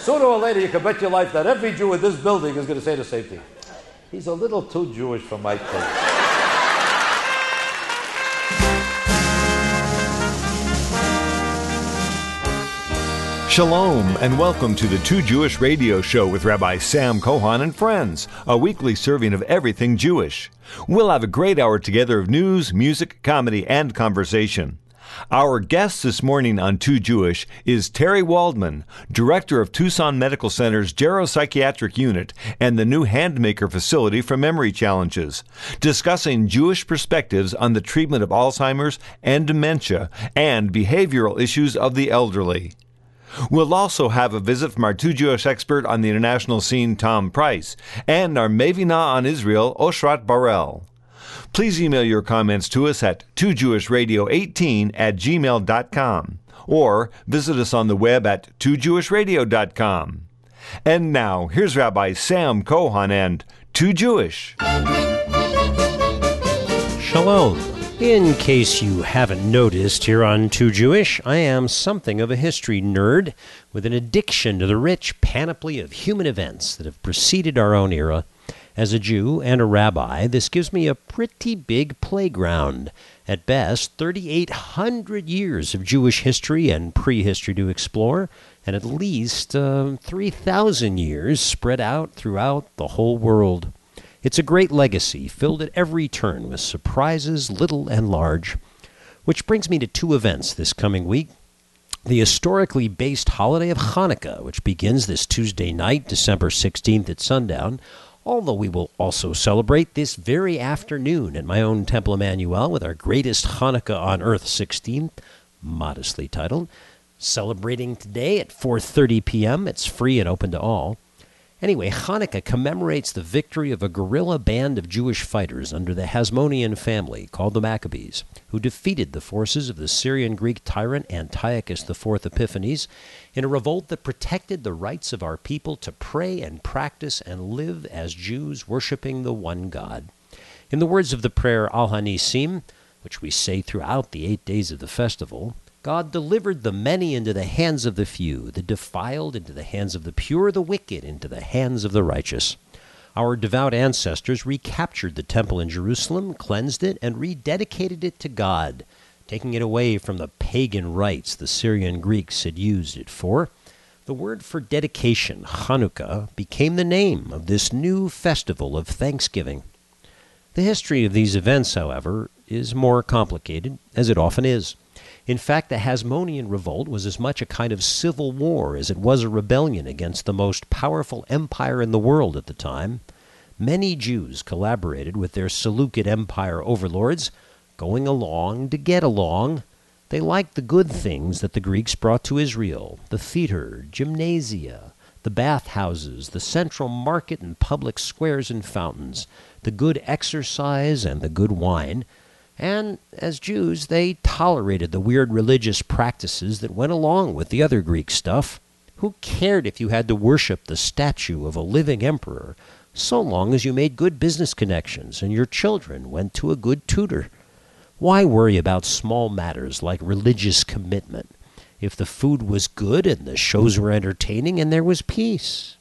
Sooner or later, you can bet your life that every Jew in this building is going to say the same thing. He's a little too Jewish for my taste. Shalom, and welcome to the Two Jewish Radio Show with Rabbi Sam Cohen and friends, a weekly serving of everything Jewish. We'll have a great hour together of news, music, comedy, and conversation. Our guest this morning on Two Jewish is Terry Waldman, director of Tucson Medical Center's Geropsychiatric Unit and the new Handmaker facility for memory challenges, discussing Jewish perspectives on the treatment of Alzheimer's and dementia and behavioral issues of the elderly. We'll also have a visit from our Two Jewish expert on the international scene, Tom Price, and our Mevina on Israel, Oshrat Barel. Please email your comments to us at twojewishradio18@gmail.com or visit us on the web at twojewishradio.com. And now, here's Rabbi Sam Cohen and Two Jewish. Shalom. In case you haven't noticed, here on Two Jewish, I am something of a history nerd with an addiction to the rich panoply of human events that have preceded our own era. As a Jew and a rabbi, this gives me a pretty big playground. At best, 3,800 years of Jewish history and prehistory to explore, and at least 3,000 years spread out throughout the whole world. It's a great legacy, filled at every turn with surprises, little and large. Which brings me to two events this coming week. The historically based holiday of Hanukkah, which begins this Tuesday night, December 16th at sundown, although we will also celebrate this very afternoon at my own Temple Emmanuel with our greatest Hanukkah on Earth 16th, modestly titled. Celebrating today at 4:30 p.m. It's free and open to all. Anyway, Hanukkah commemorates the victory of a guerrilla band of Jewish fighters under the Hasmonean family, called the Maccabees, who defeated the forces of the Syrian-Greek tyrant Antiochus IV Epiphanes in a revolt that protected the rights of our people to pray and practice and live as Jews worshiping the one God. In the words of the prayer Al-Hanisim, which we say throughout the 8 days of the festival, God delivered the many into the hands of the few, the defiled into the hands of the pure, the wicked into the hands of the righteous. Our devout ancestors recaptured the temple in Jerusalem, cleansed it, and rededicated it to God, taking it away from the pagan rites the Syrian Greeks had used it for. The word for dedication, Hanukkah, became the name of this new festival of thanksgiving. The history of these events, however, is more complicated, as it often is. In fact, the Hasmonean revolt was as much a kind of civil war as it was a rebellion against the most powerful empire in the world at the time. Many Jews collaborated with their Seleucid Empire overlords, going along to get along. They liked the good things that the Greeks brought to Israel, the theater, gymnasia, the bathhouses, the central market and public squares and fountains, the good exercise and the good wine. And as Jews, they tolerated the weird religious practices that went along with the other Greek stuff. Who cared if you had to worship the statue of a living emperor, so long as you made good business connections and your children went to a good tutor? Why worry about small matters like religious commitment if the food was good and the shows were entertaining and there was peace?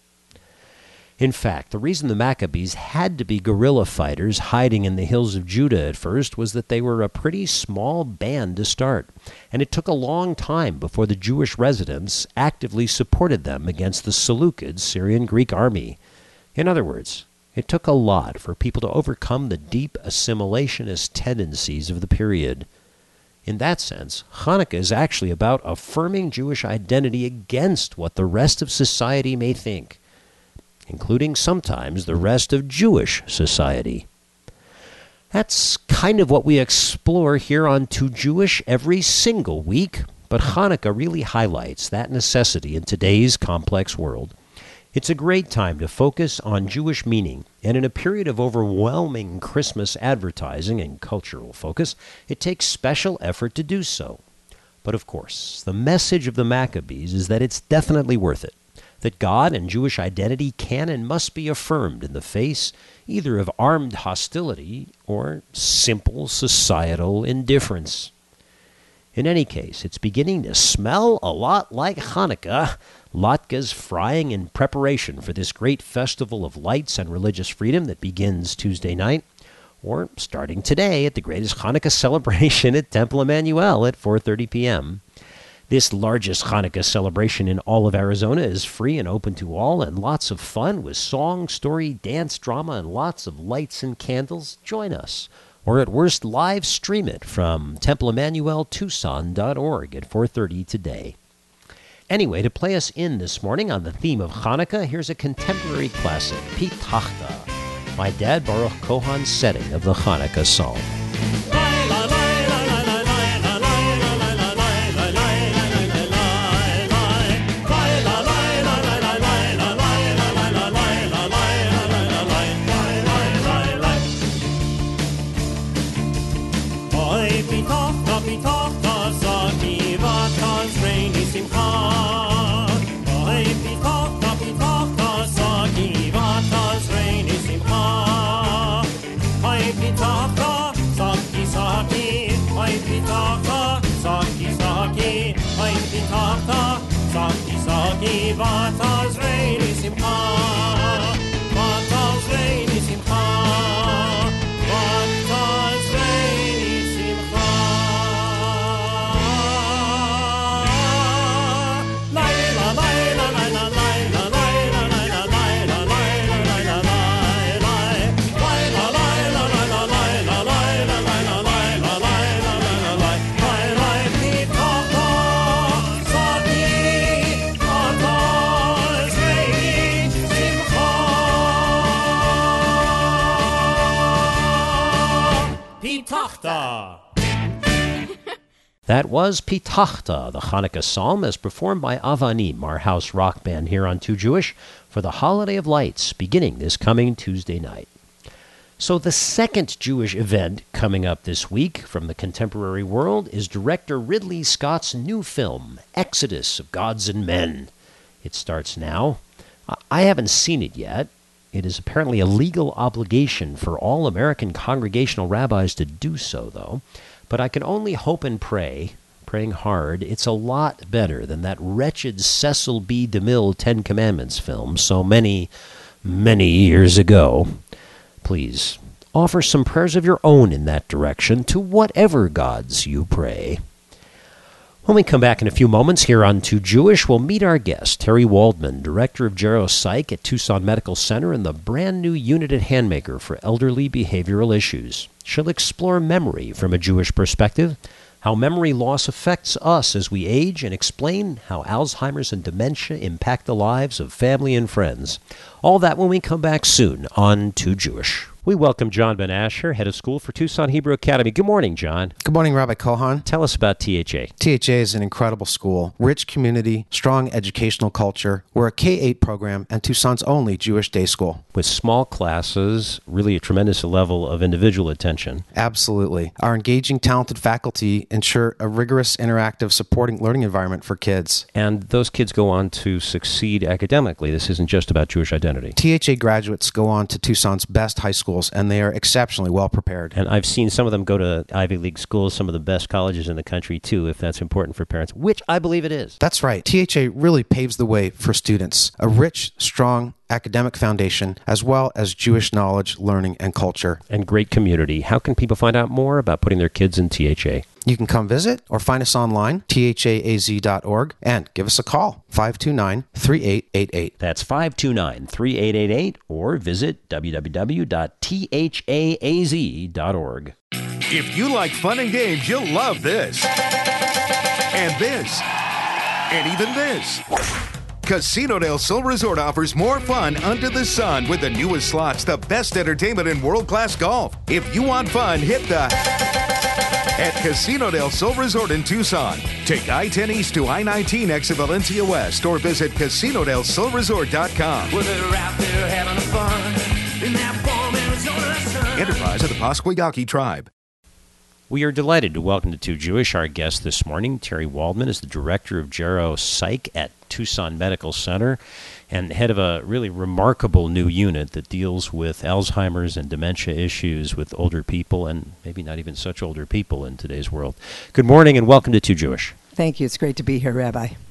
In fact, the reason the Maccabees had to be guerrilla fighters hiding in the hills of Judah at first was that they were a pretty small band to start, and it took a long time before the Jewish residents actively supported them against the Seleucid Syrian-Greek army. In other words, it took a lot for people to overcome the deep assimilationist tendencies of the period. In that sense, Hanukkah is actually about affirming Jewish identity against what the rest of society may think, including sometimes the rest of Jewish society. That's kind of what we explore here on Two Jewish every single week, but Hanukkah really highlights that necessity in today's complex world. It's a great time to focus on Jewish meaning, and in a period of overwhelming Christmas advertising and cultural focus, it takes special effort to do so. But of course, the message of the Maccabees is that it's definitely worth it, that God and Jewish identity can and must be affirmed in the face either of armed hostility or simple societal indifference. In any case, it's beginning to smell a lot like Hanukkah. latkes frying in preparation for this great festival of lights and religious freedom that begins Tuesday night, or starting today at the greatest Hanukkah celebration at Temple Emmanuel at 4:30 p.m. This largest Hanukkah celebration in all of Arizona is free and open to all, and lots of fun with song, story, dance, drama, and lots of lights and candles. Join us. Or at worst, live stream it from TempleEmmanuelTucson.org at 4:30 today. Anyway, to play us in this morning on the theme of Hanukkah, here's a contemporary classic, Pitachta, my dad Baruch Kohan's setting of the Hanukkah Psalm. Vatas reini simcha, vatas reini simcha, vatas reini simcha. Laila, laila, laila, laila, laila, laila, laila, laila, laila, laila, laila, laila, laila, laila, laila, laila, laila, laila, laila, pitachta, sati, vatas reini simcha. Pitachta. That was Pitachta, the Hanukkah Psalm, as performed by Avanim, our house rock band here on Too Jewish, for the Holiday of Lights, beginning this coming Tuesday night. So the second Jewish event coming up this week from the contemporary world is director Ridley Scott's new film, Exodus of Gods and Men. It starts now. I haven't seen it yet. It is apparently a legal obligation for all American congregational rabbis to do so, though. But I can only hope and pray, praying hard, it's a lot better than that wretched Cecil B. DeMille Ten Commandments film so many, many years ago. Please, offer some prayers of your own in that direction to whatever gods you pray. When we come back in a few moments here on Too Jewish, we'll meet our guest, Terry Waldman, director of Gero Psych at Tucson Medical Center and the brand new unit at Handmaker for elderly behavioral issues. She'll explore memory from a Jewish perspective, how memory loss affects us as we age, and explain how Alzheimer's and dementia impact the lives of family and friends. All that when we come back soon on Too Jewish. We welcome John Ben Asher, head of school for Tucson Hebrew Academy. Good morning, John. Good morning, Rabbi Kohan. Tell us about THA. THA is an incredible school, rich community, strong educational culture. We're a K-8 program and Tucson's only Jewish day school. With small classes, really a tremendous level of individual attention. Absolutely. Our engaging, talented faculty ensure a rigorous, interactive, supporting learning environment for kids. And those kids go on to succeed academically. This isn't just about Jewish identity. THA graduates go on to Tucson's best high schools, and they are exceptionally well prepared. And I've seen some of them go to Ivy League schools, some of the best colleges in the country, too, if that's important for parents, which I believe it is. That's right. THA really paves the way for students. A rich, strong academic foundation, as well as Jewish knowledge, learning, and culture. And great community. How can people find out more about putting their kids in THA? You can come visit or find us online, thaaz.org, and give us a call, 529-3888. That's 529-3888, or visit www.thaaz.org. If you like fun and games, you'll love this. And this. And even this. Casino del Sol Resort offers more fun under the sun with the newest slots, the best entertainment in world-class golf. If you want fun, hit the... at Casino del Sol Resort in Tucson. Take I-10 East to I-19 exit Valencia West or visit CasinoDelSolResort.com. Well, they're out there having fun in that warm Arizona sun. Enterprise of the Pasquayaki Tribe. We are delighted to welcome to Too Jewish our guest this morning. Terry Waldman is the director of Gero Psych at Tucson Medical Center and head of a really remarkable new unit that deals with Alzheimer's and dementia issues with older people and maybe not even such older people in today's world. Good morning and welcome to Too Jewish. Thank you. It's great to be here, Rabbi.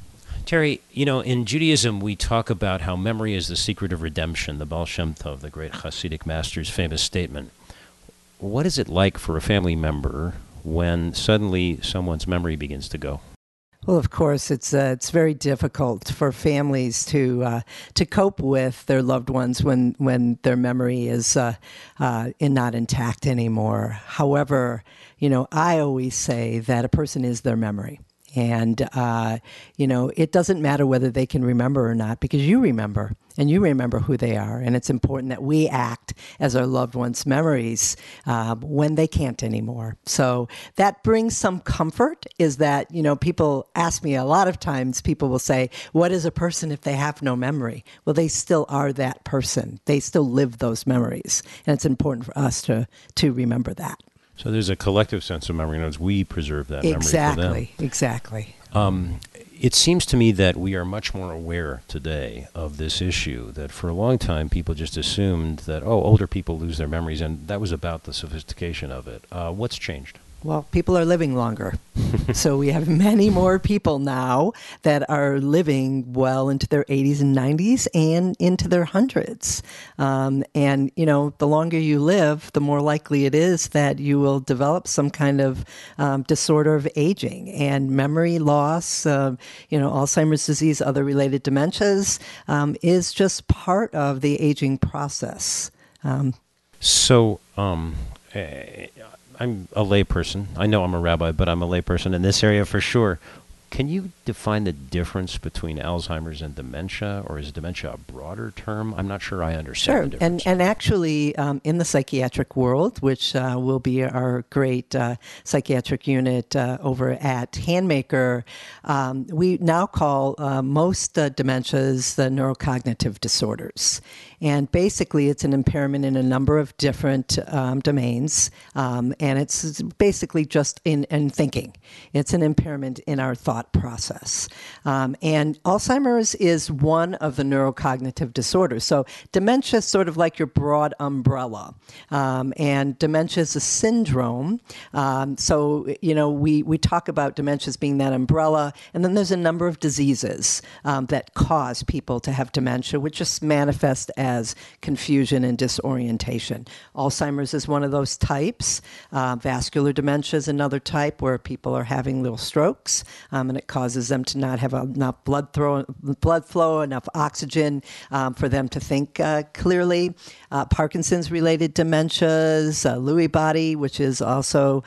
Terry, in Judaism, we talk about how memory is the secret of redemption, the Baal Shem Tov, the great Hasidic master's famous statement. What is it like for a family member when suddenly someone's memory begins to go? Well, of course, it's very difficult for families to cope with their loved ones when their memory is not intact anymore. However, I always say that a person is their memory. And, it doesn't matter whether they can remember or not, because you remember, and you remember who they are. And it's important that we act as our loved ones' memories when they can't anymore. So that brings some comfort, is that, people ask me a lot of times, people will say, what is a person if they have no memory? Well, they still are that person. They still live those memories. And it's important for us to remember that. So there's a collective sense of memory, as we preserve that memory for them. Exactly. It seems to me that we are much more aware today of this issue, that for a long time people just assumed that, older people lose their memories, and that was about the sophistication of it. What's changed? Well, people are living longer. So we have many more people now that are living well into their 80s and 90s and into their hundreds. And, the longer you live, the more likely it is that you will develop some kind of disorder of aging. And memory loss, Alzheimer's disease, other related dementias, is just part of the aging process. I'm a layperson. I know I'm a rabbi, but I'm a layperson in this area for sure. Can you define the difference between Alzheimer's and dementia, or is dementia a broader term? I'm not sure I understand the difference. And actually, in the psychiatric world, which will be our great psychiatric unit over at Handmaker, we now call most dementias the neurocognitive disorders. And basically, it's an impairment in a number of different domains, and it's basically just in thinking. It's an impairment in our thought process. And Alzheimer's is one of the neurocognitive disorders. So dementia is sort of like your broad umbrella, and dementia is a syndrome. We talk about dementia as being that umbrella, and then there's a number of diseases that cause people to have dementia, which just manifest as confusion and disorientation. Alzheimer's is one of those types. Vascular dementia is another type, where people are having little strokes, and it causes them to not have enough blood flow, enough oxygen for them to think clearly. Parkinson's-related dementias, Lewy body, which is also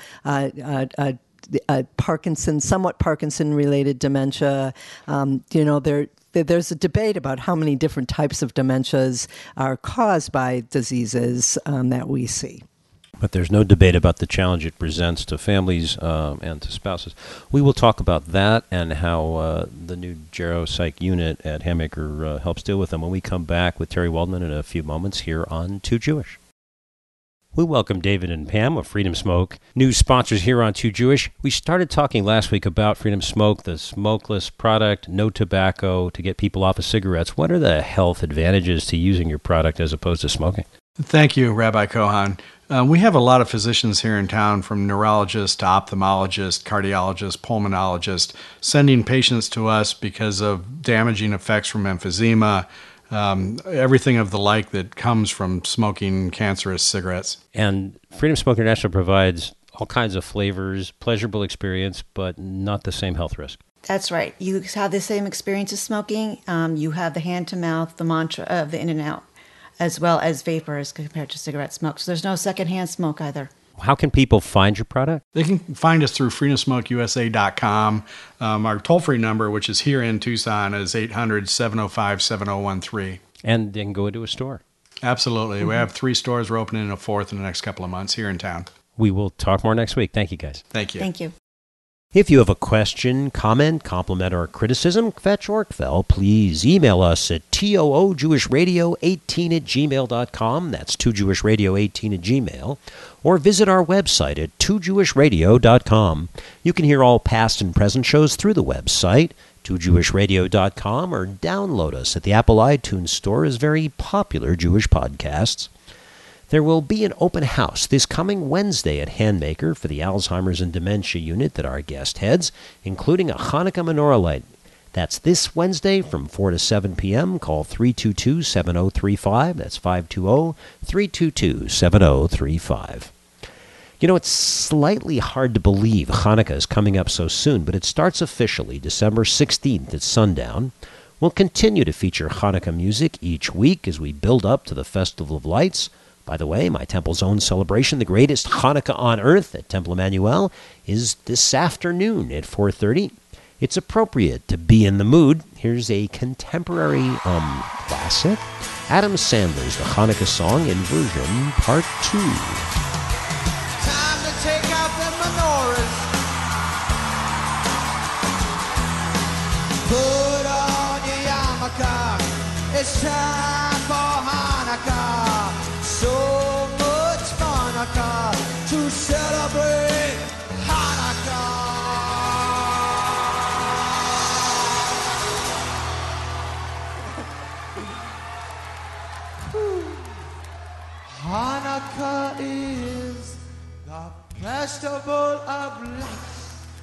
somewhat Parkinson-related dementia. There's a debate about how many different types of dementias are caused by diseases that we see. But there's no debate about the challenge it presents to families and to spouses. We will talk about that and how the new Geropsych unit at Handmaker helps deal with them when we come back with Terry Waldman in a few moments here on Too Jewish. We welcome David and Pam of Freedom Smoke, new sponsors here on Too Jewish. We started talking last week about Freedom Smoke, the smokeless product, no tobacco, to get people off of cigarettes. What are the health advantages to using your product as opposed to smoking? Thank you, Rabbi Kohan. We have a lot of physicians here in town, from neurologists to ophthalmologists, cardiologists, pulmonologists, sending patients to us because of damaging effects from emphysema, everything of the like that comes from smoking cancerous cigarettes. And Freedom Smoke International provides all kinds of flavors, pleasurable experience, but not the same health risk. That's right. You have the same experience as smoking. You have the hand-to-mouth, the mantra of the in and out, as well as vapor as compared to cigarette smoke. So there's no secondhand smoke either. How can people find your product? They can find us through freedomsmokeusa.com. Our toll-free number, which is here in Tucson, is 800-705-7013. And they can go into a store. Absolutely. Mm-hmm. We have 3 stores. We're opening a 4th in the next couple of months here in town. We will talk more next week. Thank you, guys. Thank you. Thank you. If you have a question, comment, compliment, or criticism, fetch or kvel, please email us at toojewishradio18@gmail.com. That's toojewishradio18@gmail. Or visit our website at toojewishradio.com. You can hear all past and present shows through the website, toojewishradio.com, or download us at the Apple iTunes Store as very popular Jewish podcasts. There will be an open house this coming Wednesday at Handmaker for the Alzheimer's and Dementia unit that our guest heads, including a Hanukkah menorah light. That's this Wednesday from 4 to 7 p.m. Call 322-7035. That's 520-322-7035. You know, it's slightly hard to believe Hanukkah is coming up so soon, but it starts officially December 16th at sundown. We'll continue to feature Hanukkah music each week as we build up to the Festival of Lights. By the way, my temple's own celebration, the greatest Hanukkah on earth at Temple Emmanuel, is this afternoon at 4:30. It's appropriate to be in the mood. Here's a contemporary classic, Adam Sandler's The Hanukkah Song in version part 2. Time to take out the menorahs. Put on your yarmulke. It's time for Hanukkah. So much Hanukkah to celebrate Hanukkah. Hanukkah is the festival of lights.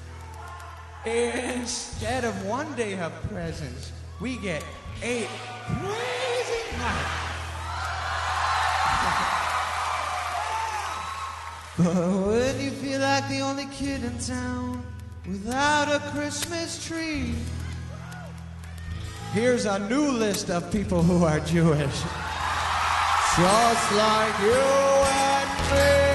Instead of one day of presents, we get 8 crazy nights. But when you feel like the only kid in town without a Christmas tree, here's a new list of people who are Jewish. Just like you and me.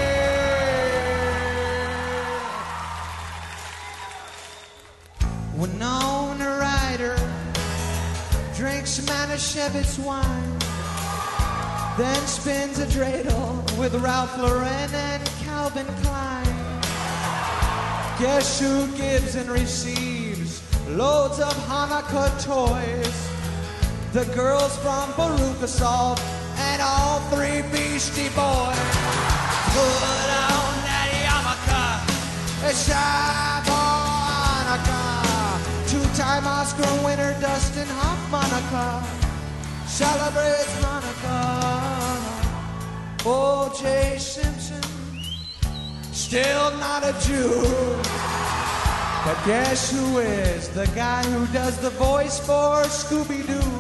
Winona Ryder drinks Manischewitz wine, then spins a dreidel with Ralph Lauren and Calvin Klein. Guess who gives and receives loads of Hanukkah toys? The girls from Baruch Assault and all 3 Beastie Boys. Put on that yarmulke, it's time for Hanukkah. 2-time Oscar winner Dustin Hoffman celebrates Hanukkah. O.J. Simpson, still not a Jew. But guess who is? The guy who does the voice for Scooby-Doo.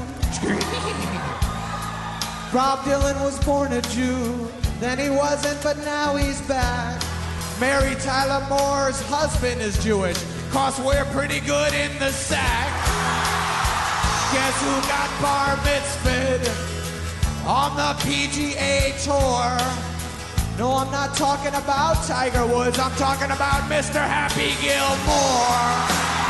Bob Dylan was born a Jew, then he wasn't, but now he's back. Mary Tyler Moore's husband is Jewish, 'cause we're pretty good in the sack. Guess who got bar mitzvahed on the PGA Tour? No, I'm not talking about Tiger Woods, I'm talking about Mr. Happy Gilmore.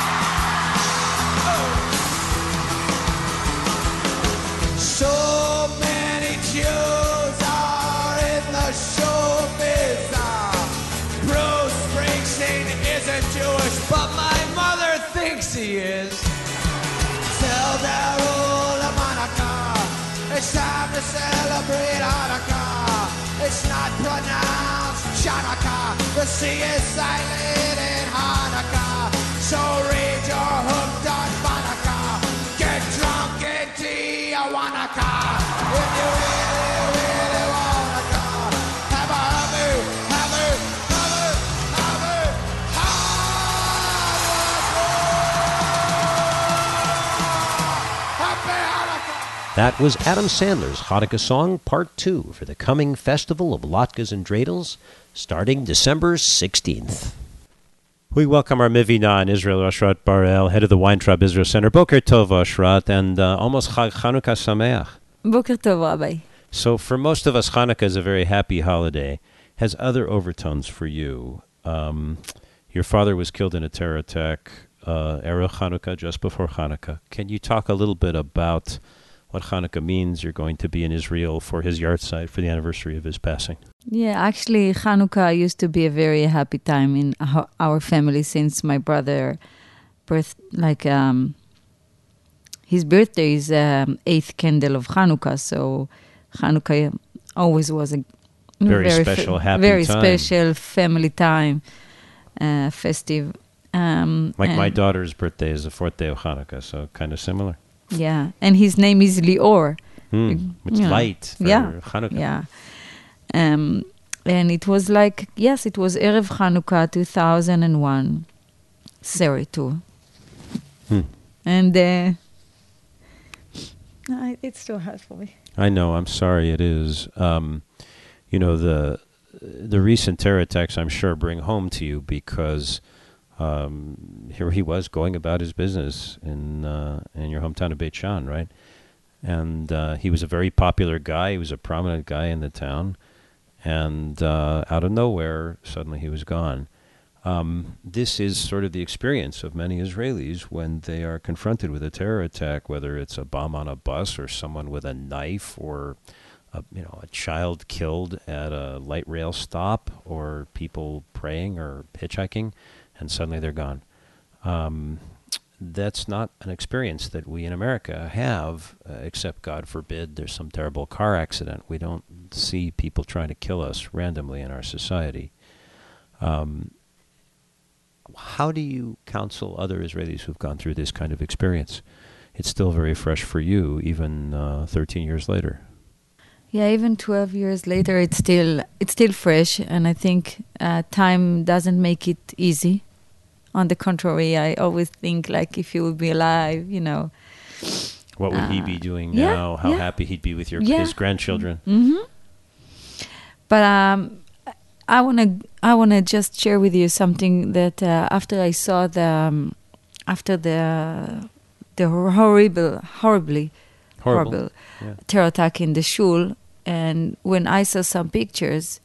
So many Jews are in the showbiz. Bruce Springsteen isn't Jewish, but my mother thinks he is. Tell Darul Hanukkah, it's time to celebrate Hanukkah. It's not pronounced Chanukah. The C is silent in Hanukkah. So read your hooked on Hanukkah. Get drunk in Tijuana. If you really, really wanna come, have a happy Hanukkah. That was Adam Sandler's Hanukkah Song Part 2 for the coming Festival of Latkes and Dreidels, starting December 16th. We welcome our Mivina in Israel, Oshrat Barel, head of the Weintraub Israel Center. Boker Tov, Oshrat, and almost Chanukah Sameach. Boker Tov, Rabbi. So for most of us, Hanukkah is a very happy holiday. Has other overtones for you. Your father was killed in a terror attack, Erev Hanukkah, just before Hanukkah. Can you talk a little bit about what Hanukkah means? You're going to be in Israel for his yahrzeit, for the anniversary of his passing. Yeah, actually, Hanukkah used to be a very happy time in our family since my brother his birthday is 8th candle of Hanukkah, so Hanukkah always was a very special, happy very time. special family time, festive. My daughter's birthday is the 4th day of Hanukkah, so kind of similar. Yeah, and his name is Lior. It's light for Hanukkah. Yeah. And it was like, yes, it was Erev Hanukkah 2001. Sorry, too. And it's too hard for me. I know. I'm sorry. It is. The recent terror attacks, I'm sure, bring home to you because here he was going about his business in your hometown of Beit Shan, right? And he was a very popular guy. He was a prominent guy in the town. And out of nowhere, suddenly he was gone. This is sort of the experience of many Israelis when they are confronted with a terror attack, whether it's a bomb on a bus or someone with a knife or a child killed at a light rail stop or people praying or hitchhiking, and suddenly they're gone. That's not an experience that we in America have, except, God forbid, there's some terrible car accident. We don't see people trying to kill us randomly in our society. How do you counsel other Israelis who've gone through this kind of experience? It's still very fresh for you, even 13 years later. Yeah, even 12 years later, it's still fresh, and I think time doesn't make it easy. On the contrary, I always think like if he would be alive, what would he be doing now? How happy he'd be with his grandchildren. Mm-hmm. But I wanna just share with you something that after I saw the horrible terror attack in the shul, and when I saw some pictures,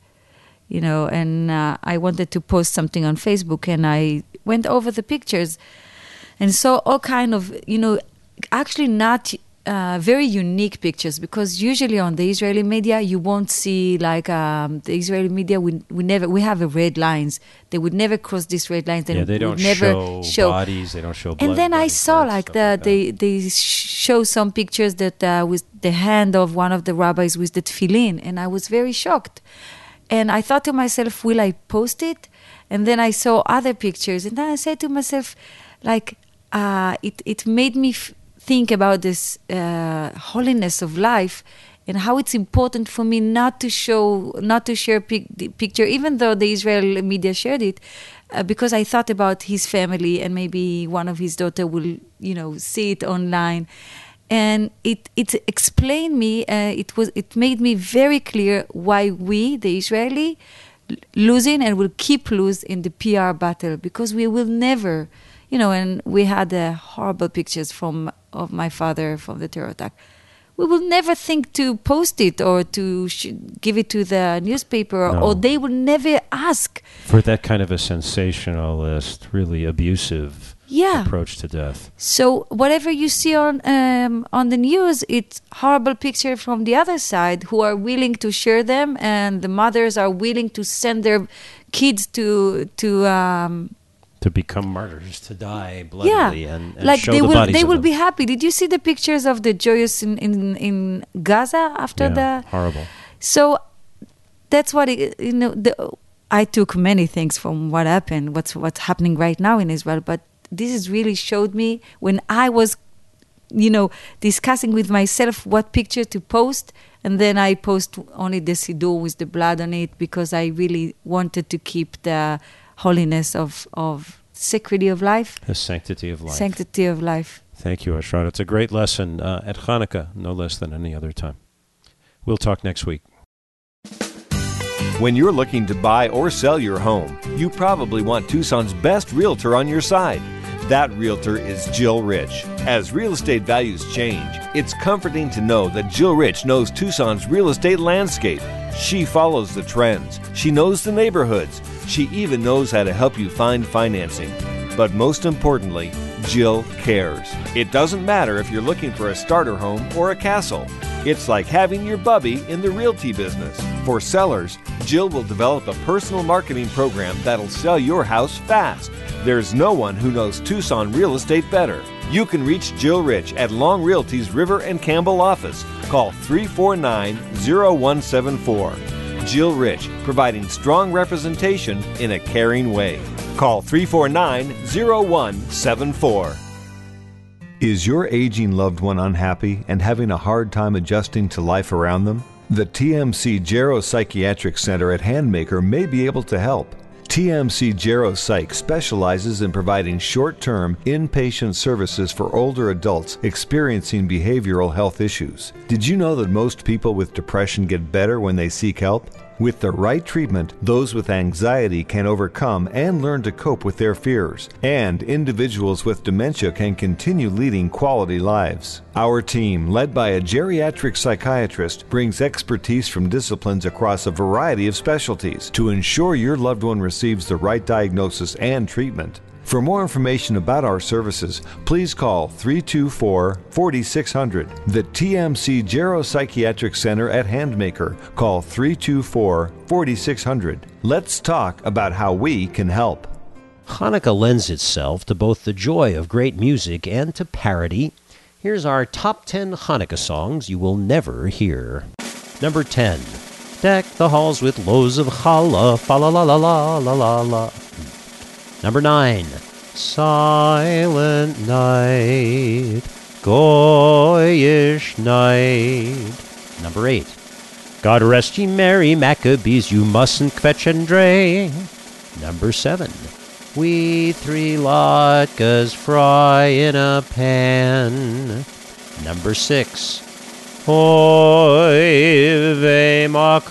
and I wanted to post something on Facebook, and I went over the pictures and saw all kind of, actually not very unique pictures, because usually on the Israeli media you won't see like the Israeli media we have a red lines. They would never cross these red lines. They don't show bodies. They don't show blood. And then I saw they show some pictures that with the hand of one of the rabbis with the tefillin, and I was very shocked. And I thought to myself, will I post it? And then I saw other pictures, and then I said to myself, like, it made me think about this holiness of life and how it's important for me not to share the picture, even though the Israel media shared it, because I thought about his family and maybe one of his daughter will, see it online. And it explained me. It made me very clear why we, the Israeli, losing and will keep losing in the PR battle, because we will never, and we had horrible pictures of my father from the terror attack. We will never think to post it or to give it to the newspaper, or they will never ask for that kind of a sensationalist, really abusive approach to death. So whatever you see on the news, it's horrible picture from the other side who are willing to share them, and the mothers are willing to send their kids to become martyrs, to die bloodily, and like show the bodies. They of will them. be happy. Did you see the pictures of the joyous in Gaza after the horrible? So that's what I took many things from what happened, what's happening right now in Israel, but this has really showed me when I was, discussing with myself what picture to post, and then I post only the siddur with the blood on it, because I really wanted to keep the holiness of sanctity of life. The sanctity of life. Sanctity of life. Thank you, Ashrat. It's a great lesson at Hanukkah, no less than any other time. We'll talk next week. When you're looking to buy or sell your home, you probably want Tucson's best realtor on your side. That realtor is Jill Rich. As real estate values change, it's comforting to know that Jill Rich knows Tucson's real estate landscape. She follows the trends. She knows the neighborhoods. She even knows how to help you find financing. But most importantly, Jill cares. It doesn't matter if you're looking for a starter home or a castle. It's like having your bubby in the realty business. For sellers, Jill will develop a personal marketing program that'll sell your house fast. There's no one who knows Tucson real estate better. You can reach Jill Rich at Long Realty's River and Campbell office. Call 349-0174. Jill Rich, providing strong representation in a caring way. Call 349-0174. Is your aging loved one unhappy and having a hard time adjusting to life around them? The TMC Gero Psychiatric Center at Handmaker may be able to help. TMC Geropsych specializes in providing short-term inpatient services for older adults experiencing behavioral health issues. Did you know that most people with depression get better when they seek help? With the right treatment, those with anxiety can overcome and learn to cope with their fears, and individuals with dementia can continue leading quality lives. Our team, led by a geriatric psychiatrist, brings expertise from disciplines across a variety of specialties to ensure your loved one receives the right diagnosis and treatment. For more information about our services, please call 324-4600. The TMC Geropsychiatric Center at Handmaker. Call 324-4600. Let's talk about how we can help. Hanukkah lends itself to both the joy of great music and to parody. Here's our top 10 Hanukkah songs you will never hear. Number 10. Deck the halls with loaves of challah, fa la la la la la la la. Number 9, Silent Night, Goyish Night. Number 8, God rest ye merry Maccabees, you mustn't kvetch and dray. Number 7, we 3 latkes fry in a pan. Number 6, Oy ve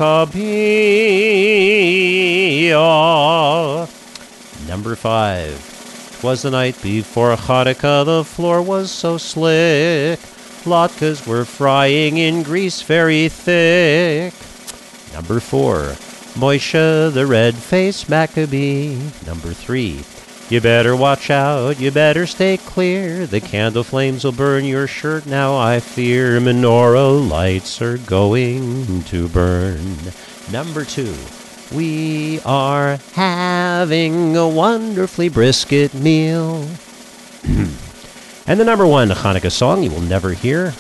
Maccabea. Number 5, 'twas the night before Hanukkah, the floor was so slick, latkes were frying in grease very thick. Number 4, Moshe the red-faced Maccabee. Number 3, you better watch out, you better stay clear, the candle flames will burn your shirt now I fear, menorah lights are going to burn. Number 2, we are having a wonderfully brisket meal. And the number 1 Hanukkah song you will never hear.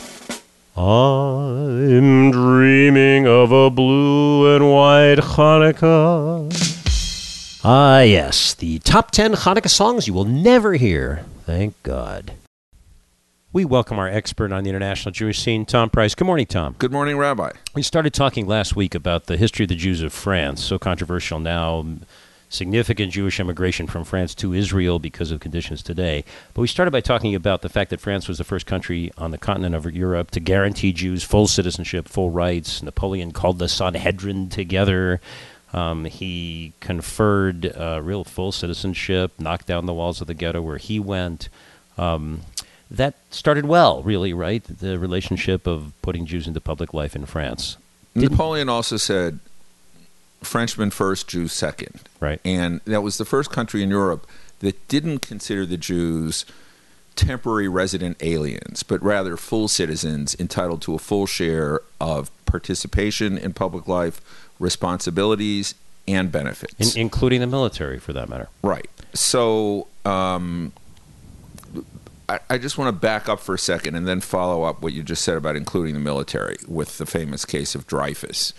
I'm dreaming of a blue and white Hanukkah. Ah, yes, the top 10 Hanukkah songs you will never hear. Thank God. We welcome our expert on the international Jewish scene, Tom Price. Good morning, Tom. Good morning, Rabbi. We started talking last week about the history of the Jews of France, so controversial now, significant Jewish immigration from France to Israel because of conditions today. But we started by talking about the fact that France was the first country on the continent of Europe to guarantee Jews full citizenship, full rights. Napoleon called the Sanhedrin together. He conferred real full citizenship, knocked down the walls of the ghetto where he went. That started well, really, right? The relationship of putting Jews into public life in France. Napoleon also said, Frenchmen first, Jews second. Right. And that was the first country in Europe that didn't consider the Jews temporary resident aliens, but rather full citizens entitled to a full share of participation in public life, responsibilities, and benefits. Including the military, for that matter. Right. So I just want to back up for a second and then follow up what you just said about including the military with the famous case of Dreyfus.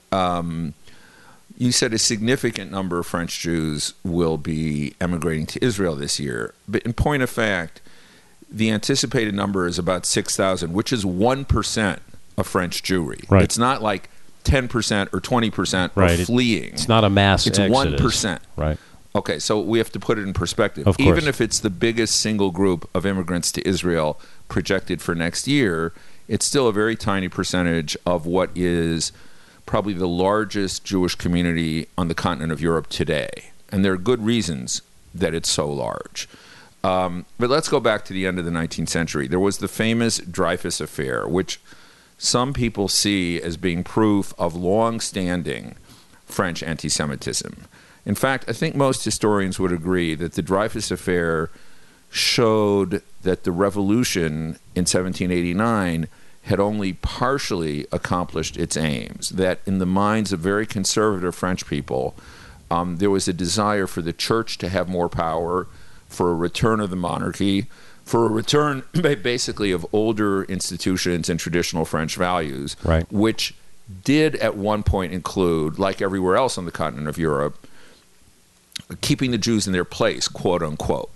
You said a significant number of French Jews will be emigrating to Israel this year. But in point of fact, the anticipated number is about 6,000, which is 1% of French Jewry. Right. It's not like 10% or 20% right. are fleeing. It's not a mass It's exodus. 1%. Right. Okay, so we have to put it in perspective. Of course. Even if it's the biggest single group of immigrants to Israel projected for next year, it's still a very tiny percentage of what is probably the largest Jewish community on the continent of Europe today. And there are good reasons that it's so large. But let's go back to the end of the 19th century. There was the famous Dreyfus Affair, which some people see as being proof of long-standing French anti-Semitism. In fact, I think most historians would agree that the Dreyfus Affair showed that the revolution in 1789 had only partially accomplished its aims, that in the minds of very conservative French people, there was a desire for the church to have more power, for a return of the monarchy, for a return basically of older institutions and traditional French values, right. which did at one point include, like everywhere else on the continent of Europe, keeping the Jews in their place, quote unquote.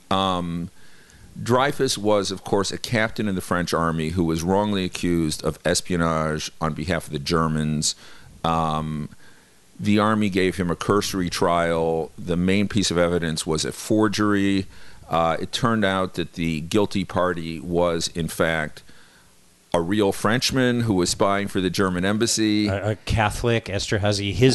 Dreyfus was, of course, a captain in the French army who was wrongly accused of espionage on behalf of the Germans. The army gave him a cursory trial. The main piece of evidence was a forgery. It turned out that the guilty party was, in fact, a real Frenchman who was spying for the German embassy. A Catholic, Esterhazy, his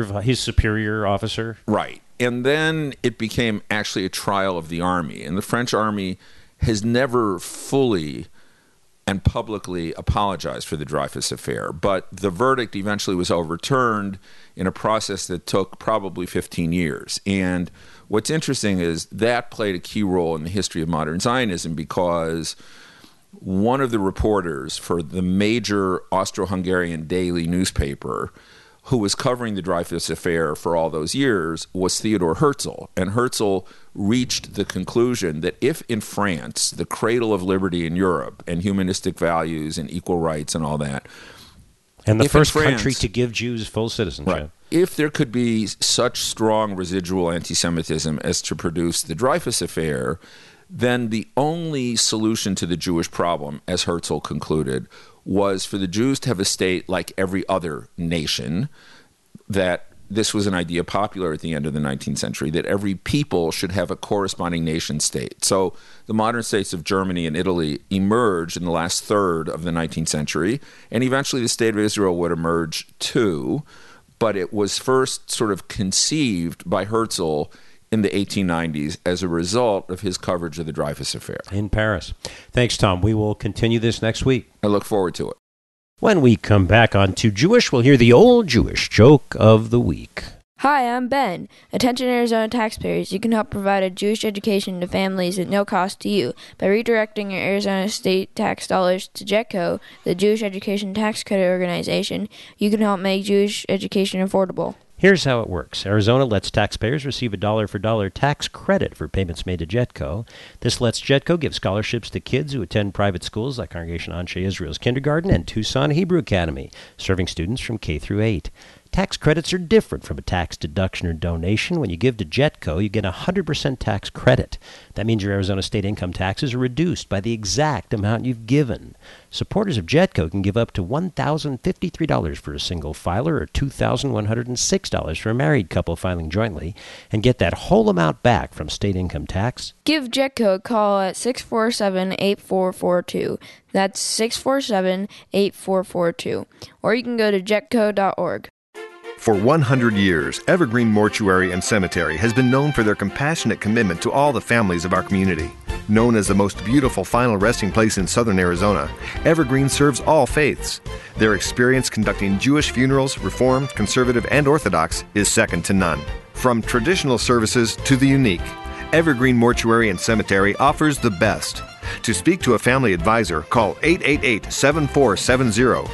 superior officer. Right. And then it became actually a trial of the army. And the French army has never fully and publicly apologized for the Dreyfus affair. But the verdict eventually was overturned in a process that took probably 15 years. And what's interesting is that played a key role in the history of modern Zionism, because one of the reporters for the major Austro-Hungarian daily newspaper who was covering the Dreyfus affair for all those years was Theodor Herzl. And Herzl reached the conclusion that if in France, the cradle of liberty in Europe and humanistic values and equal rights and all that, and the first country to give Jews full citizenship. Right, if there could be such strong residual anti-Semitism as to produce the Dreyfus affair, then the only solution to the Jewish problem, as Herzl concluded, was for the Jews to have a state like every other nation. That this was an idea popular at the end of the 19th century, that every people should have a corresponding nation state. So the modern states of Germany and Italy emerged in the last third of the 19th century, and eventually the state of Israel would emerge too, but it was first sort of conceived by Herzl in the 1890s as a result of his coverage of the Dreyfus affair. In Paris. Thanks, Tom. We will continue this next week. I look forward to it. When we come back on Too Jewish, we'll hear the old Jewish joke of the week. Hi, I'm Ben. Attention Arizona taxpayers, you can help provide a Jewish education to families at no cost to you by redirecting your Arizona state tax dollars to JETCO, the Jewish Education Tax Credit Organization. You can help make Jewish education affordable. Here's how it works. Arizona lets taxpayers receive a dollar-for-dollar tax credit for payments made to JETCO. This lets JETCO give scholarships to kids who attend private schools like Congregation Anshe Israel's Kindergarten and Tucson Hebrew Academy, serving students from K through 8. Tax credits are different from a tax deduction or donation. When you give to JETCO, you get a 100% tax credit. That means your Arizona state income taxes are reduced by the exact amount you've given. Supporters of JETCO can give up to $1,053 for a single filer or $2,106 for a married couple filing jointly, and get that whole amount back from state income tax. Give JETCO a call at 647-8442. That's 647-8442. Or you can go to jetco.org. For 100 years, Evergreen Mortuary and Cemetery has been known for their compassionate commitment to all the families of our community. Known as the most beautiful final resting place in southern Arizona, Evergreen serves all faiths. Their experience conducting Jewish funerals, Reformed, Conservative, and Orthodox is second to none. From traditional services to the unique, Evergreen Mortuary and Cemetery offers the best. To speak to a family advisor, call 888-7470,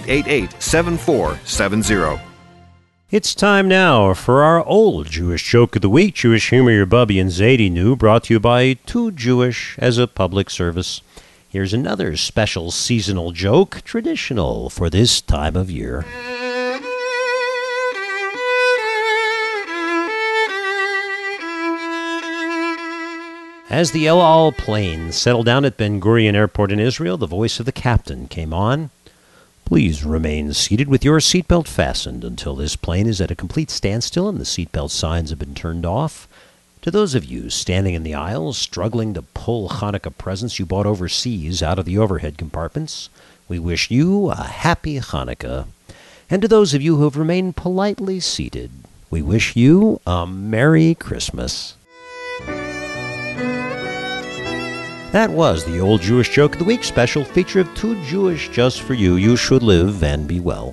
888-7470. It's time now for our old Jewish joke of the week. Jewish humor your Bubby and Zadie knew, brought to you by Too Jewish as a public service. Here's another special seasonal joke, traditional for this time of year. As the El Al plane settled down at Ben Gurion Airport in Israel, the voice of the captain came on. Please remain seated with your seatbelt fastened until this plane is at a complete standstill and the seatbelt signs have been turned off. To those of you standing in the aisles struggling to pull Hanukkah presents you bought overseas out of the overhead compartments, we wish you a happy Hanukkah. And to those of you who have remained politely seated, we wish you a Merry Christmas. That was the Old Jewish Joke of the Week, special feature of Too Jewish just for you. You should live and be well.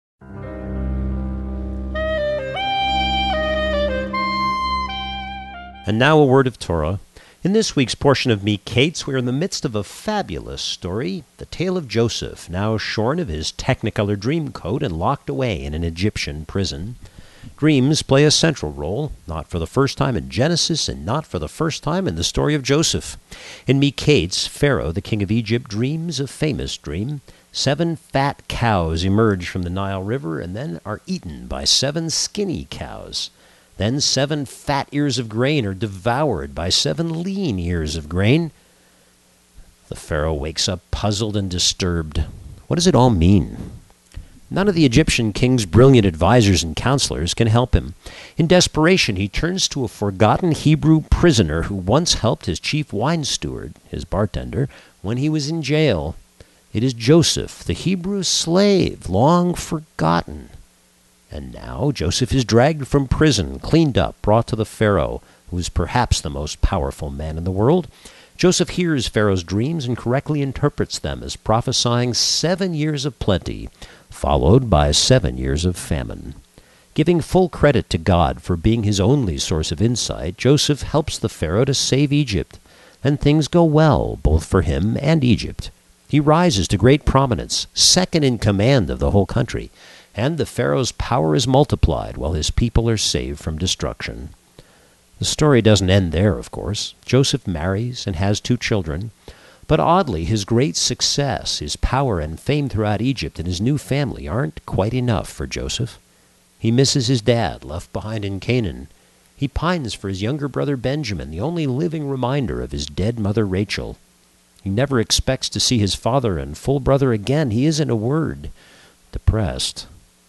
And now a word of Torah. In this week's portion of Meet Kate's, we're in the midst of a fabulous story, the tale of Joseph, now shorn of his Technicolor dream coat and locked away in an Egyptian prison. Dreams play a central role, not for the first time in Genesis and not for the first time in the story of Joseph. In Meet Kate's, Pharaoh, the king of Egypt, dreams a famous dream. 7 fat cows emerge from the Nile River and then are eaten by 7 skinny cows. Then 7 fat ears of grain are devoured by 7 lean ears of grain. The Pharaoh wakes up puzzled and disturbed. What does it all mean? None of the Egyptian king's brilliant advisors and counselors can help him. In desperation, he turns to a forgotten Hebrew prisoner who once helped his chief wine steward, his bartender, when he was in jail. It is Joseph, the Hebrew slave, long forgotten. And now Joseph is dragged from prison, cleaned up, brought to the Pharaoh, who is perhaps the most powerful man in the world. Joseph hears Pharaoh's dreams and correctly interprets them as prophesying 7 years of plenty, followed by 7 years of famine. Giving full credit to God for being his only source of insight, Joseph helps the Pharaoh to save Egypt, and things go well both for him and Egypt. He rises to great prominence, second in command of the whole country, and the Pharaoh's power is multiplied while his people are saved from destruction. The story doesn't end there, of course. Joseph marries and has 2 children. But oddly, his great success, his power and fame throughout Egypt, and his new family aren't quite enough for Joseph. He misses his dad, left behind in Canaan. He pines for his younger brother Benjamin, the only living reminder of his dead mother Rachel. He never expects to see his father and full brother again. He is, in a word, depressed.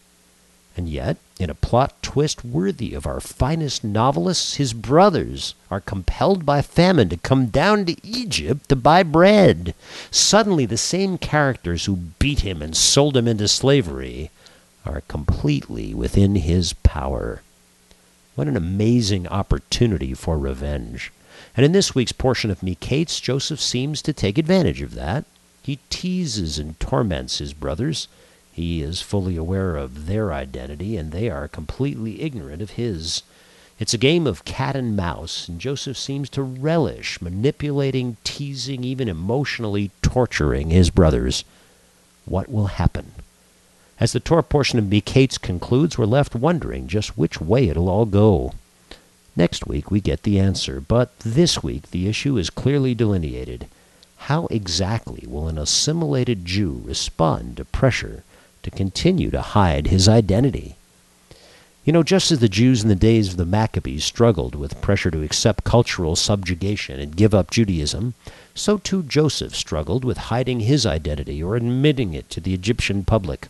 And yet, in a plot twist worthy of our finest novelists, his brothers are compelled by famine to come down to Egypt to buy bread. Suddenly, the same characters who beat him and sold him into slavery are completely within his power. What an amazing opportunity for revenge. And in this week's portion of Meet Kate's, Joseph seems to take advantage of that. He teases and torments his brothers. He is fully aware of their identity, and they are completely ignorant of his. It's a game of cat and mouse, and Joseph seems to relish manipulating, teasing, even emotionally torturing his brothers. What will happen? As the Torah portion of Meet Kate's concludes, we're left wondering just which way it'll all go. Next week we get the answer, but this week the issue is clearly delineated. How exactly will an assimilated Jew respond to pressure to continue to hide his identity? You know, just as the Jews in the days of the Maccabees struggled with pressure to accept cultural subjugation and give up Judaism, so too Joseph struggled with hiding his identity or admitting it to the Egyptian public.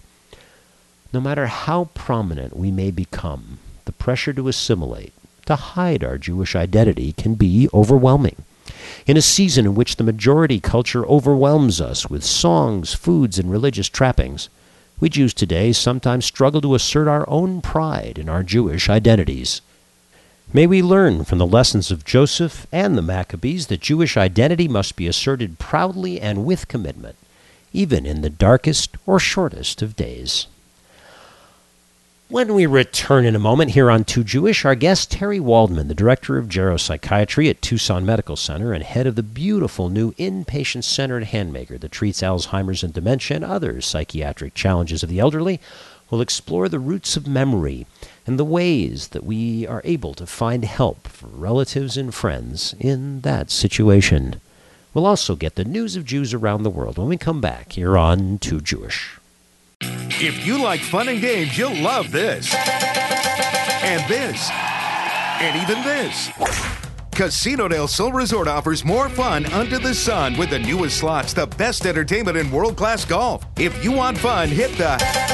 No matter how prominent we may become, the pressure to assimilate, to hide our Jewish identity, can be overwhelming. In a season in which the majority culture overwhelms us with songs, foods, and religious trappings, we Jews today sometimes struggle to assert our own pride in our Jewish identities. May we learn from the lessons of Joseph and the Maccabees that Jewish identity must be asserted proudly and with commitment, even in the darkest or shortest of days. When we return in a moment here on Too Jewish, our guest Terry Waldman, the director of geropsychiatry at Tucson Medical Center and head of the beautiful new inpatient-centered handmaker that treats Alzheimer's and dementia and other psychiatric challenges of the elderly, will explore the roots of memory and the ways that we are able to find help for relatives and friends in that situation. We'll also get the news of Jews around the world when we come back here on Too Jewish. If you like fun and games, you'll love this. And this. And even this. Casino del Sol Resort offers more fun under the sun with the newest slots, the best entertainment, and world-class golf. If you want fun, hit the...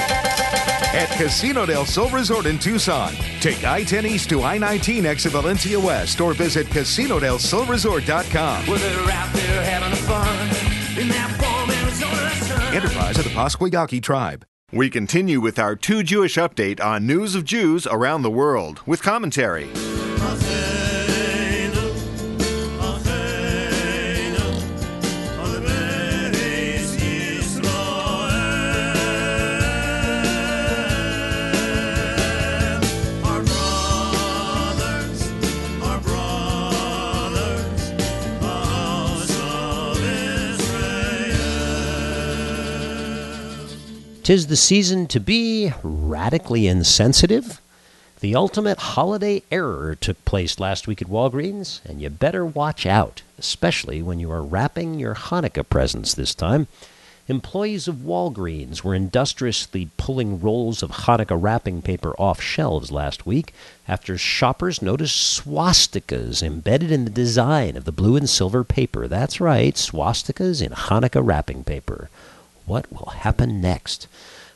at Casino del Sol Resort in Tucson. Take I-10 East to I-19 exit Valencia West or visit CasinoDelSolResort.com. Well, they're out there having fun in that warm Arizona sun. Enterprise of the Pasquayaki Tribe. We continue with our Too Jewish update on news of Jews around the world with commentary. "'Tis the season to be radically insensitive. The ultimate holiday error took place last week at Walgreens, and you better watch out, especially when you are wrapping your Hanukkah presents this time. Employees of Walgreens were industriously pulling rolls of Hanukkah wrapping paper off shelves last week after shoppers noticed swastikas embedded in the design of the blue and silver paper. That's right, swastikas in Hanukkah wrapping paper. What will happen next?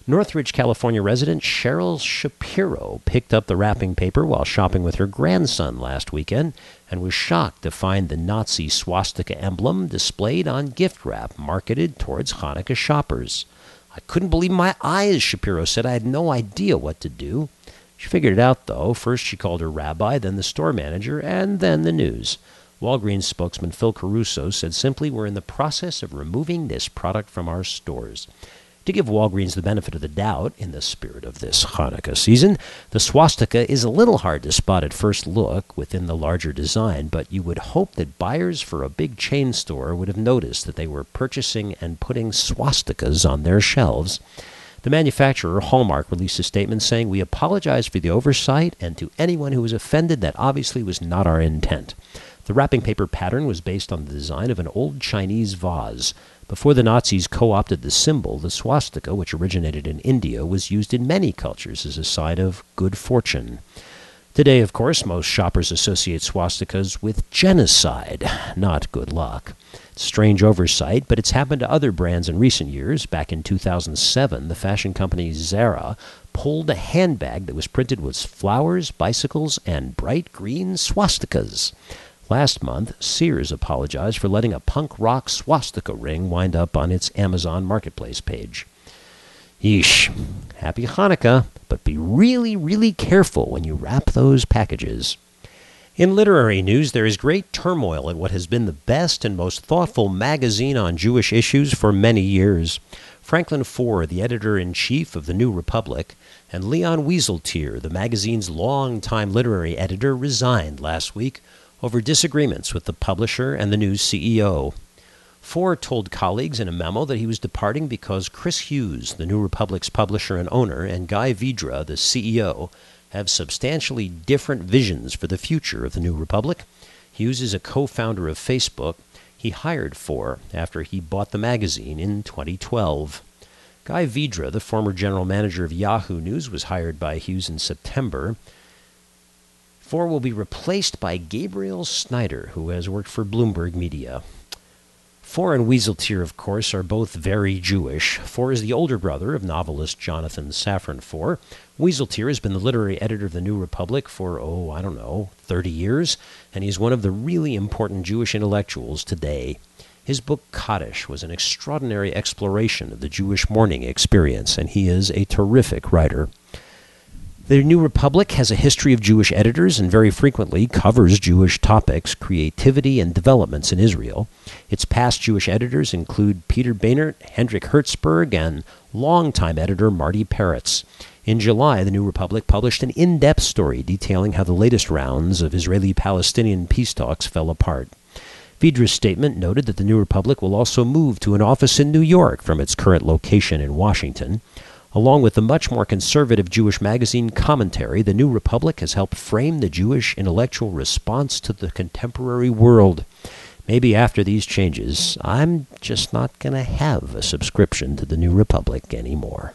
Northridge, California resident Cheryl Shapiro picked up the wrapping paper while shopping with her grandson last weekend and was shocked to find the Nazi swastika emblem displayed on gift wrap marketed towards Hanukkah shoppers. I couldn't believe my eyes, Shapiro said. I had no idea what to do. She figured it out, though. First she called her rabbi, then the store manager, and then the news. Walgreens spokesman Phil Caruso said simply, "We're in the process of removing this product from our stores." To give Walgreens the benefit of the doubt, in the spirit of this Hanukkah season, the swastika is a little hard to spot at first look within the larger design, but you would hope that buyers for a big chain store would have noticed that they were purchasing and putting swastikas on their shelves. The manufacturer, Hallmark, released a statement saying, "We apologize for the oversight, and to anyone who was offended, that obviously was not our intent." The wrapping paper pattern was based on the design of an old Chinese vase. Before the Nazis co-opted the symbol, the swastika, which originated in India, was used in many cultures as a sign of good fortune. Today, of course, most shoppers associate swastikas with genocide, not good luck. It's a strange oversight, but it's happened to other brands in recent years. Back in 2007, the fashion company Zara pulled a handbag that was printed with flowers, bicycles, and bright green swastikas. Last month, Sears apologized for letting a punk rock swastika ring wind up on its Amazon Marketplace page. Yeesh. Happy Hanukkah, but be really, really careful when you wrap those packages. In literary news, there is great turmoil at what has been the best and most thoughtful magazine on Jewish issues for many years. Franklin Foer, the editor-in-chief of The New Republic, and Leon Wieseltier, the magazine's longtime literary editor, resigned last week over disagreements with the publisher and the news CEO. Foer told colleagues in a memo that he was departing because Chris Hughes, the New Republic's publisher and owner, and Guy Vidra, the CEO, have substantially different visions for the future of the New Republic. Hughes is a co-founder of Facebook. He hired Foer after he bought the magazine in 2012. Guy Vidra, the former general manager of Yahoo News, was hired by Hughes in September. Foer will be replaced by Gabriel Snyder, who has worked for Bloomberg Media. Foer and Wieseltier, of course, are both very Jewish. Foer is the older brother of novelist Jonathan Safran Foer. Wieseltier has been the literary editor of The New Republic for, 30 years, and he's one of the really important Jewish intellectuals today. His book, Kaddish, was an extraordinary exploration of the Jewish mourning experience, and he is a terrific writer. The New Republic has a history of Jewish editors and very frequently covers Jewish topics, creativity, and developments in Israel. Its past Jewish editors include Peter Beinart, Hendrik Hertzberg, and longtime editor Marty Peretz. In July, The New Republic published an in-depth story detailing how the latest rounds of Israeli-Palestinian peace talks fell apart. Vidra's statement noted that The New Republic will also move to an office in New York from its current location in Washington. Along with the much more conservative Jewish magazine Commentary, The New Republic has helped frame the Jewish intellectual response to the contemporary world. Maybe after these changes, I'm just not going to have a subscription to The New Republic anymore.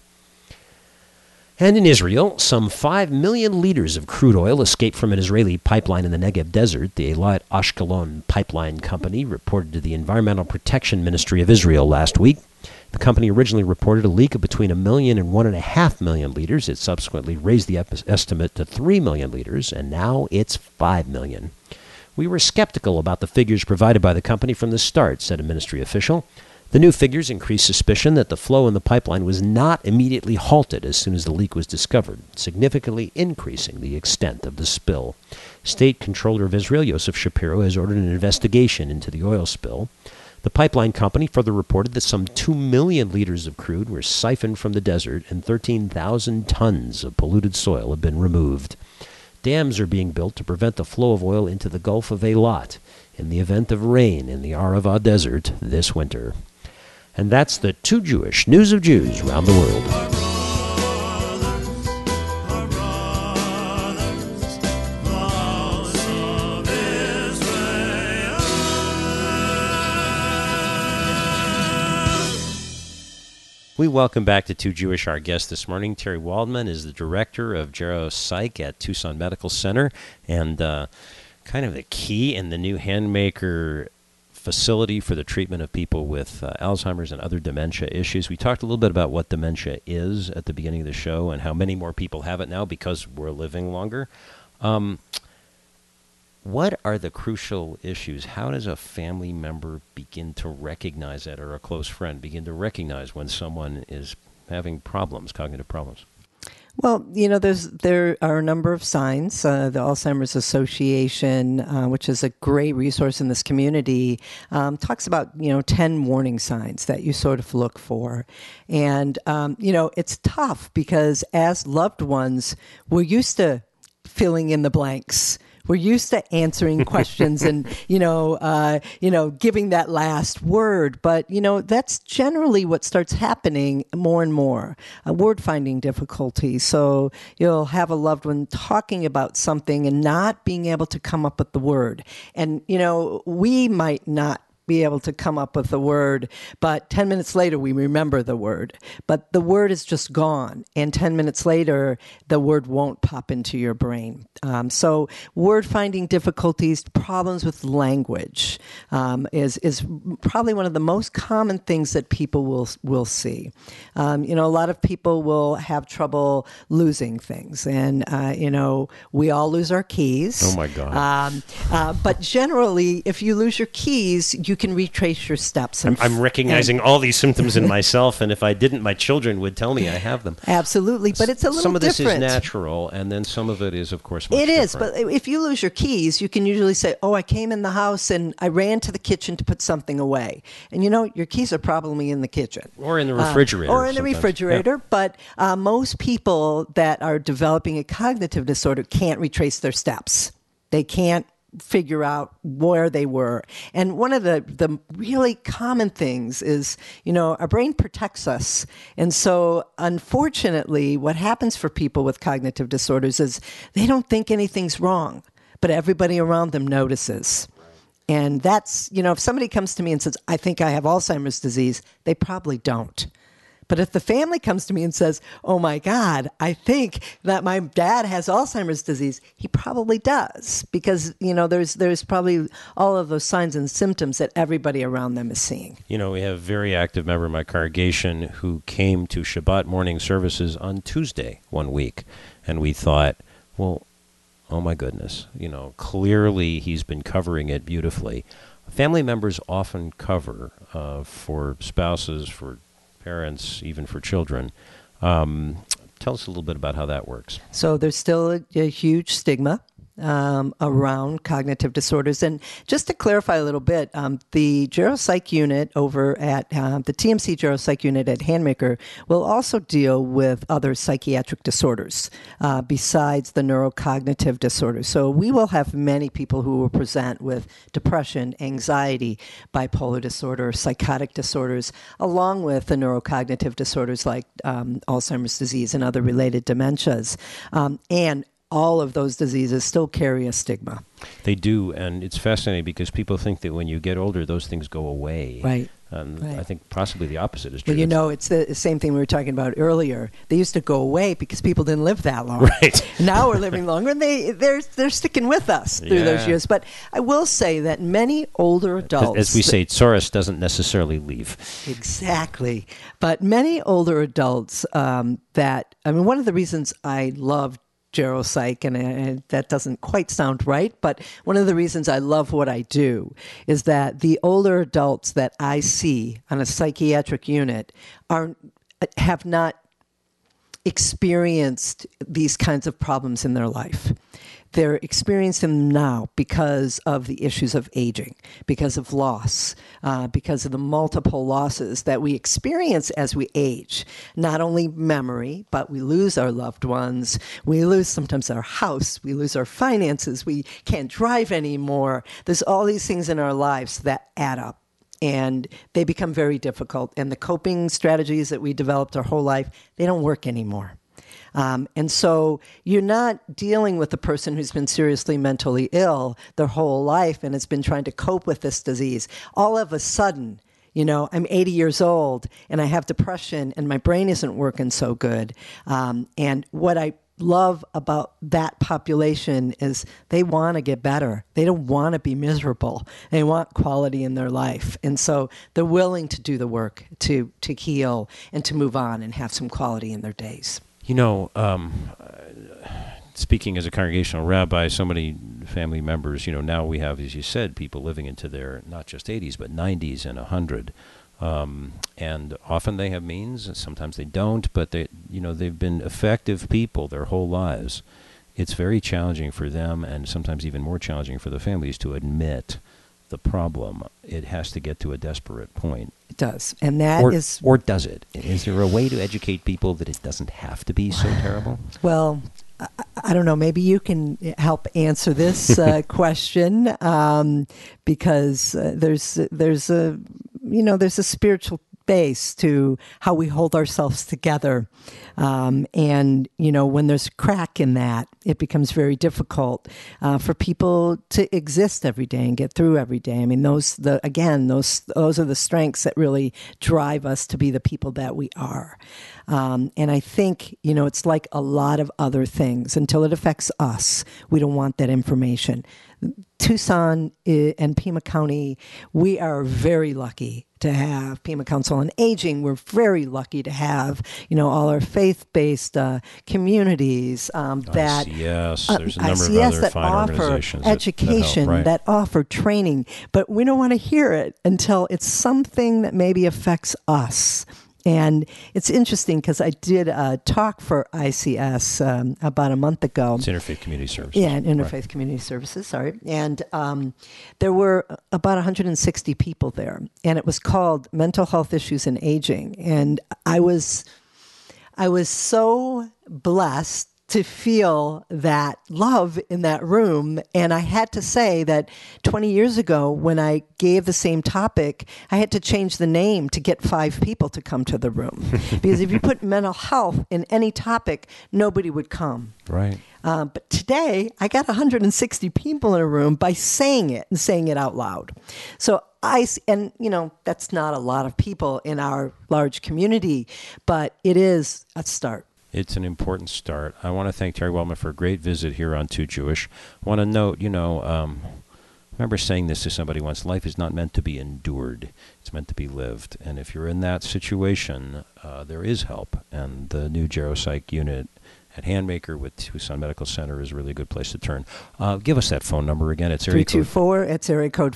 And in Israel, some 5 million liters of crude oil escaped from an Israeli pipeline in the Negev Desert, the Eilat Ashkelon Pipeline Company reported to the Environmental Protection Ministry of Israel last week. The company originally reported a leak of between 1 million and 1.5 million liters. It subsequently raised the estimate to 3 million liters, and now it's 5 million. "We were skeptical about the figures provided by the company from the start," said a ministry official. The new figures increased suspicion that the flow in the pipeline was not immediately halted as soon as the leak was discovered, significantly increasing the extent of the spill. State Comptroller of Israel, Yosef Shapiro, has ordered an investigation into the oil spill. The pipeline company further reported that some 2 million liters of crude were siphoned from the desert and 13,000 tons of polluted soil have been removed. Dams are being built to prevent the flow of oil into the Gulf of Eilat in the event of rain in the Arava Desert this winter. And that's the Too Jewish News of Jews around the world. We welcome back to Too Jewish our guest this morning. Terry Waldman is the director of Gero-Psych at Tucson Medical Center and kind of the key in the new Handmaker facility for the treatment of people with Alzheimer's and other dementia issues. We talked a little bit about what dementia is at the beginning of the show and how many more people have it now because we're living longer. What are the crucial issues? How does a family member begin to recognize that, or a close friend begin to recognize when someone is having problems, cognitive problems? Well, there are a number of signs. The Alzheimer's Association, which is a great resource in this community, talks about 10 warning signs that you sort of look for. And it's tough because as loved ones, we're used to filling in the blanks. We're used to answering questions and, giving that last word. But, that's generally what starts happening more and more, word finding difficulty. So you'll have a loved one talking about something and not being able to come up with the word. And, we might not be able to come up with the word, but 10 minutes later we remember the word. But the word is just gone, and 10 minutes later the word won't pop into your brain. So word finding difficulties, problems with language is probably one of the most common things that people will see. A lot of people will have trouble losing things, and we all lose our keys. Oh my God! But generally, if you lose your keys, you can retrace your steps. I'm recognizing all these symptoms in myself, and if I didn't, my children would tell me I have them. Absolutely, but it's a little different. Some of this is natural, and then some of it is, of course, much It is, different. but if you lose your keys, you can usually say, I came in the house and I ran to the kitchen to put something away. And your keys are probably in the kitchen. Or in the refrigerator. Or in the sometimes. refrigerator. Yeah. But most people that are developing a cognitive disorder can't retrace their steps. They can't figure out where they were. And one of the really common things is, our brain protects us. And so, unfortunately, what happens for people with cognitive disorders is they don't think anything's wrong, but everybody around them notices. And that's, if somebody comes to me and says, I think I have Alzheimer's disease, they probably don't. But if the family comes to me and says, oh my God, I think that my dad has Alzheimer's disease, he probably does. Because, there's probably all of those signs and symptoms that everybody around them is seeing. We have a very active member of my congregation who came to Shabbat morning services on Tuesday one week. And we thought, well, oh my goodness, clearly he's been covering it beautifully. Family members often cover for spouses, for parents, even for children. Tell us a little bit about how that works. So there's still a huge stigma around cognitive disorders. And just to clarify a little bit, the geropsych unit over at the TMC geropsych unit at Handmaker will also deal with other psychiatric disorders besides the neurocognitive disorders. So we will have many people who will present with depression, anxiety, bipolar disorder, psychotic disorders, along with the neurocognitive disorders like Alzheimer's disease and other related dementias. And all of those diseases still carry a stigma. They do, and it's fascinating because people think that when you get older, those things go away. Right. Right. I think possibly the opposite is true. Well, it's the same thing we were talking about earlier. They used to go away because people didn't live that long. Right. Now we're living longer, and they're sticking with us through those years. But I will say that many older adults, as we say, Soros doesn't necessarily leave. Exactly. But many older adults one of the reasons I love geropsych, and that doesn't quite sound right, but one of the reasons I love what I do is that the older adults that I see on a psychiatric unit have not experienced these kinds of problems in their life. They're experiencing them now because of the issues of aging, because of loss, because of the multiple losses that we experience as we age. Not only memory, but we lose our loved ones. We lose sometimes our house. We lose our finances. We can't drive anymore. There's all these things in our lives that add up. And they become very difficult. And the coping strategies that we developed our whole life, they don't work anymore. And so you're not dealing with a person who's been seriously mentally ill their whole life and has been trying to cope with this disease. All of a sudden, I'm 80 years old and I have depression and my brain isn't working so good. And what I love about that population is they want to get better. They don't want to be miserable. They want quality in their life. And so they're willing to do the work to heal and to move on and have some quality in their days. You know, speaking as a congregational rabbi, so many family members, you know, now we have, as you said, people living into their not just 80s, but 90s and 100. And often they have means, and sometimes they don't, but they've been effective people their whole lives. It's very challenging for them, and sometimes even more challenging for the families to admit the problem. It has to get to a desperate point. It does, and that is... Or does it? Is there a way to educate people that it doesn't have to be so terrible? Well, I don't know. Maybe you can help answer this question, because there's a spiritual base to how we hold ourselves together, and when there's a crack in that, it becomes very difficult for people to exist every day and get through every day. I mean, those are the strengths that really drive us to be the people that we are. And I think, it's like a lot of other things. Until it affects us, we don't want that information. Tucson and Pima County, we are very lucky to have Pima Council on Aging. We're very lucky to have, all our faith-based communities that ICS. There's a number ICS of other that fine offer organizations education, that help, right? that offer training, but we don't want to hear it until it's something that maybe affects us. And it's interesting because I did a talk for ICS about a month ago. It's Interfaith Community Services. Yeah, Interfaith Community Services, sorry. And there were about 160 people there. And it was called Mental Health Issues and Aging. And I was so blessed to feel that love in that room. And I had to say that 20 years ago, when I gave the same topic, I had to change the name to get 5 people to come to the room. Because if you put mental health in any topic, nobody would come. Right. But today, I got 160 people in a room by saying it and saying it out loud. So that's not a lot of people in our large community, but it is a start. It's an important start. I want to thank Terry Wellman for a great visit here on Too Jewish. I want to note, I remember saying this to somebody once, life is not meant to be endured. It's meant to be lived. And if you're in that situation, there is help. And the new geropsych unit at Handmaker with Tucson Medical Center is a really good place to turn. Give us that phone number again. It's area 324. It's area code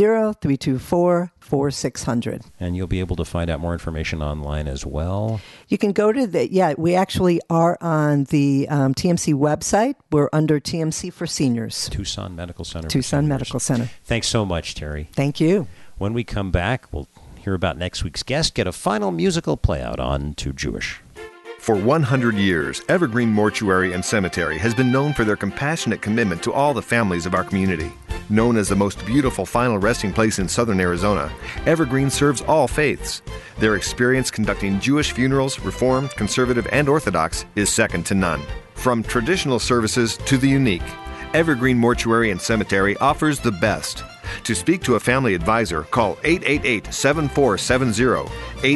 520-324-4600. And you'll be able to find out more information online as well. You can go to we actually are on the TMC website. We're under TMC for Seniors. Tucson Medical Center. Tucson Medical Center. Thanks so much, Terry. Thank you. When we come back, we'll hear about next week's guest, get a final musical playout on Too Jewish. For 100 years, Evergreen Mortuary and Cemetery has been known for their compassionate commitment to all the families of our community. Known as the most beautiful final resting place in southern Arizona, Evergreen serves all faiths. Their experience conducting Jewish funerals, Reformed, Conservative, and Orthodox is second to none. From traditional services to the unique, Evergreen Mortuary and Cemetery offers the best. To speak to a family advisor, call 888-7470,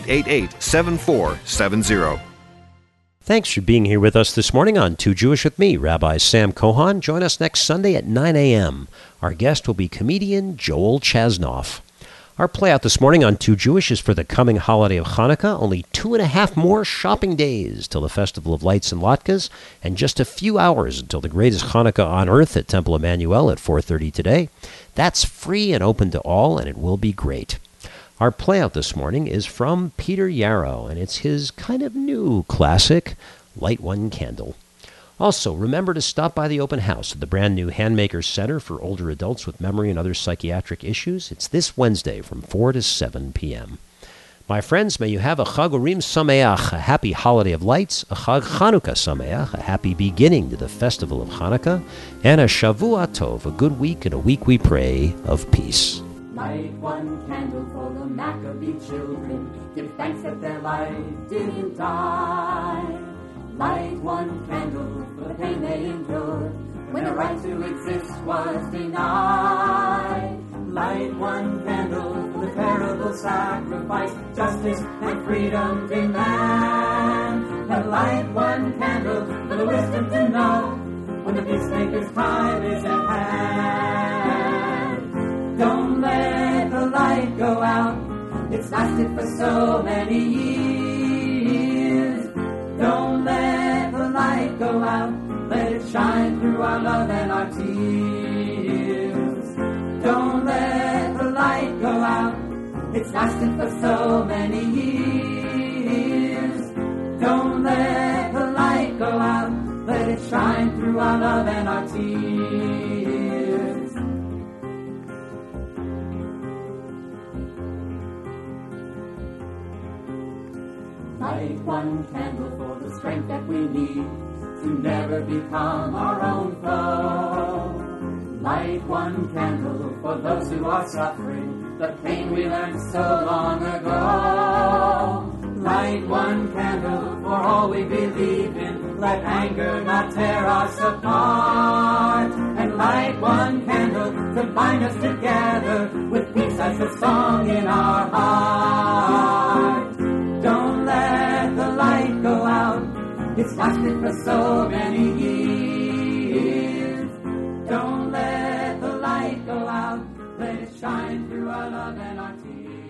888-7470. Thanks for being here with us this morning on Too Jewish with me, Rabbi Sam Cohan. Join us next Sunday at 9 a.m. Our guest will be comedian Joel Chasnoff. Our playout this morning on Too Jewish is for the coming holiday of Hanukkah. Only 2.5 more shopping days till the Festival of Lights and Latkes, and just a few hours until the greatest Hanukkah on earth at Temple Emmanuel at 4:30 today. That's free and open to all, and it will be great. Our playout this morning is from Peter Yarrow, and it's his kind of new classic, Light One Candle. Also, remember to stop by the open house at the brand new Handmaker Center for older adults with memory and other psychiatric issues. It's this Wednesday from 4 to 7 p.m. My friends, may you have a Chag Urim Sameach, a happy holiday of lights, a Chag Chanukah Sameach, a happy beginning to the festival of Hanukkah, and a Shavua Tov, a good week and a week, we pray, of peace. Light one candle for the Maccabee children. Give thanks that their life didn't die. Light one candle for the pain they endured when the right to exist was denied. Light one candle for the terrible sacrifice justice and freedom demand. and light one candle for the wisdom to know when the peacemaker's time is at hand. Don't let the light go out, it's lasted for so many years. Don't let the light go out, let it shine through our love and our tears. Don't let the light go out, it's lasted for so many years. Don't let the light go out, let it shine through our love and our tears. Light one candle for the strength that we need to never become our own foe. Light one candle for those who are suffering the pain we learned so long ago. Light one candle for all we believe in. Let anger not tear us apart. And light one candle to bind us together with peace as a song in our heart. Don't let the light go out, it's lasted for so many years. Don't let the light go out, let it shine through our love and our tears.